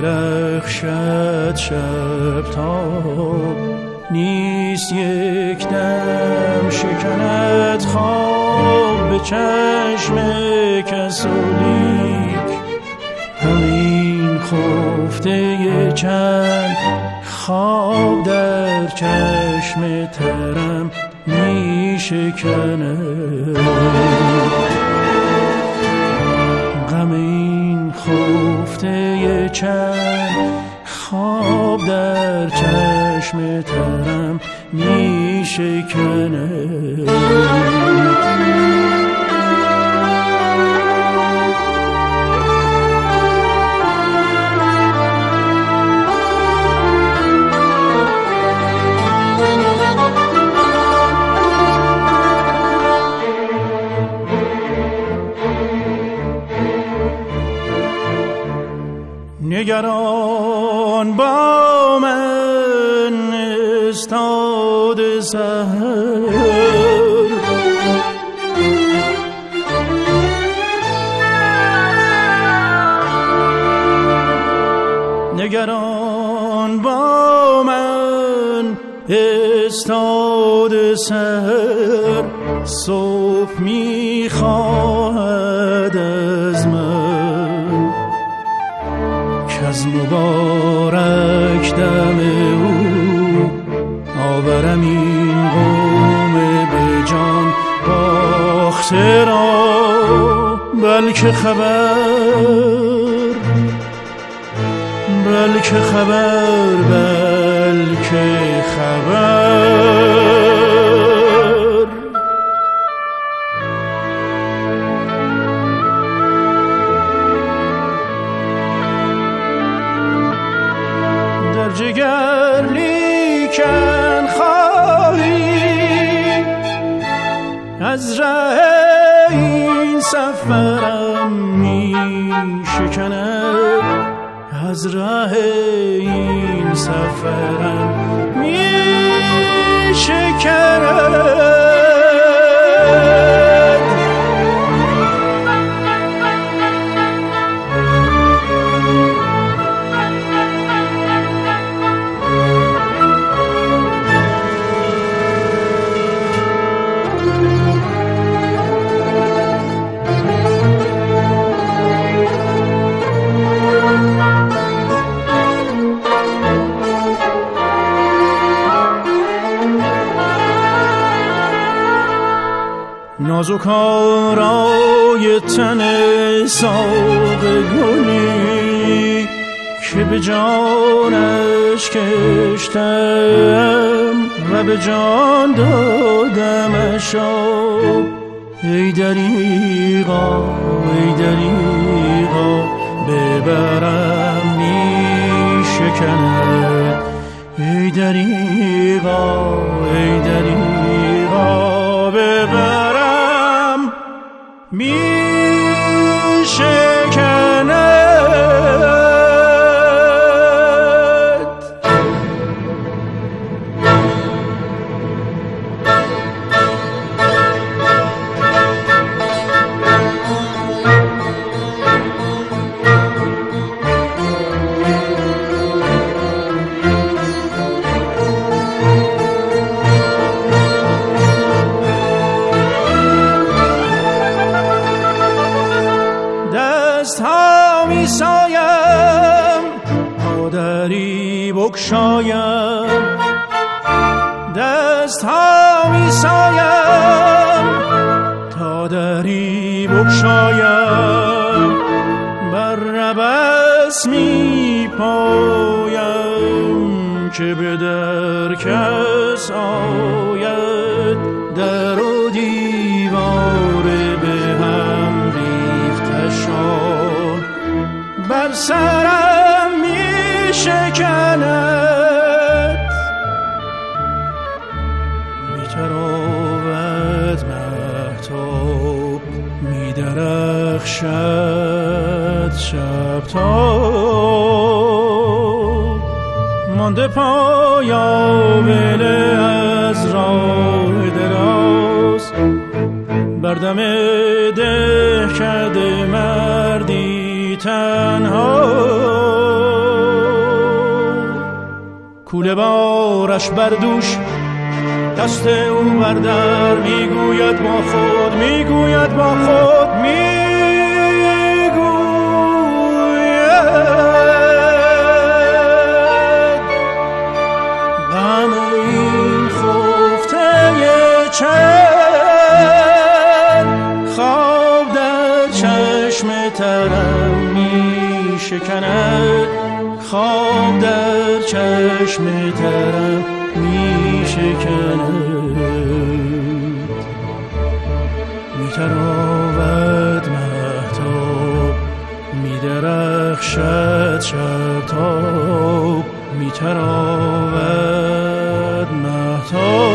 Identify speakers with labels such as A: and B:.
A: درخشد شب تاب، نیست یک دم شکند خواب به چشم کسولیک. همین خفته چند خواب در چشم ترم می شکند. غم این خفته چند خواب در چشم ترم می شکند. نگران با من استاد سحر، نگران با من استاد سحر، صبح می‌خواهد از من از مبارک دم او آورم این قوم به جان باخته را. بلکه خبر بلکه خبر بلکه خبر. جگر لیکن خواهی از ره این سفرم می شکند، از ره این سفرم می شکند. نازک آرای تن ساق گلی که به جانش کشتم و به جان دادمش آب. ای دریغا ای دریغا ببرم می شکند. ای دریغا ای دریغا ببرم می شکند. بگشایم دست ها می سایم تا دری بگشایم، بر ربس می پایم که به در کس آید. در و دیوار به هم ریختشان بر سرم می شکند. می تراود مهتاب می درخشد شب تاب، مانده پایاوله از راه دراز، بردم دهکده مردی تنها. کوله بارش بردوش دست او بردر میگوید با خود میگوید با خود میگوید غم این خفته چند خواب در چشم ترم می شکند خواب در چشم ترم می شکند می تراود مهتاب می درخشد شب تاب می تراود مهتاب